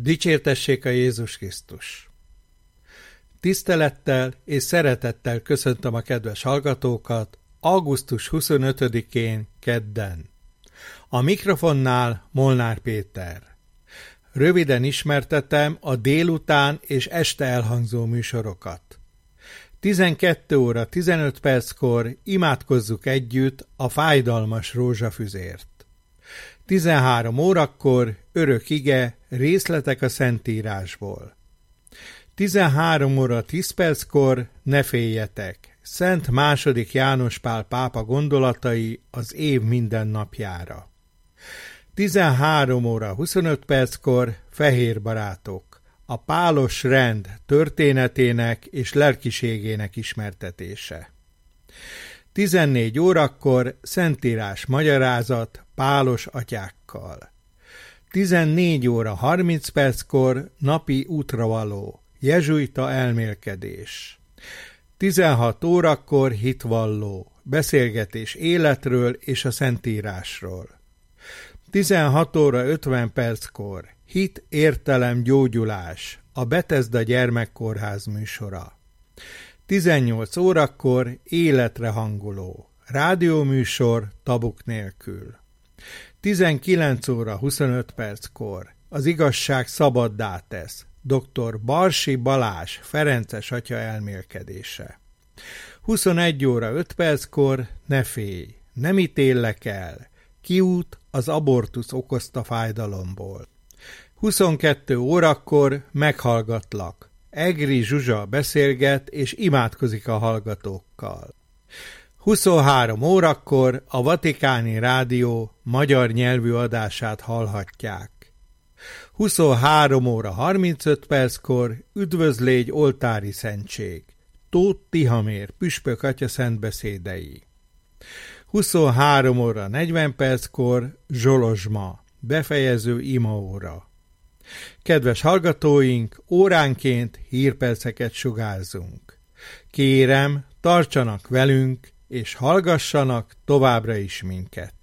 Dicsértessék a Jézus Krisztus! Tisztelettel és szeretettel köszöntöm a kedves hallgatókat augusztus 25-én kedden. A mikrofonnál Molnár Péter. Röviden ismertetem a délután és este elhangzó műsorokat. 12 óra 15 perckor imádkozzuk együtt a fájdalmas rózsafüzért. 13 órakor örök ige, részletek a Szentírásból. 13 óra 10 perckor ne féljetek, Szent II. János Pál pápa gondolatai az év minden napjára. 13 óra 25 perckor Fehér barátok, a pálos rend történetének és lelkiségének ismertetése. 14 órakor Szentírás magyarázat pálos atyákkal. 14 óra 30 perckor napi útravaló, jezsuita elmélkedés. 16 órakor hitvalló, beszélgetés életről és a Szentírásról. 16 óra 50 perckor hit, értelem, gyógyulás, a Betesda gyermekkórház műsora. 18 órakor életre hangoló, rádióműsor tabuk nélkül. 19 óra 25 perckor az igazság szabaddá tesz, dr. Barsi Balázs ferences atya elmélkedése. 21 óra 5 perckor ne félj, nem ítéllek el, kiút az abortusz okozta fájdalomból. 22 órakor meghallgatlak, Egri Zsuzsa beszélget és imádkozik a hallgatókkal. 23 órakor a Vatikáni Rádió magyar nyelvű adását hallhatják. 23 óra 35 perckor üdvözlégy oltári szentség, Tóth Tihamér püspök atya szentbeszédei. 23 óra 40 perckor zsolozsma, befejező imaóra. Kedves hallgatóink, óránként hírperceket sugárzunk. Kérem, tartsanak velünk, és hallgassanak továbbra is minket.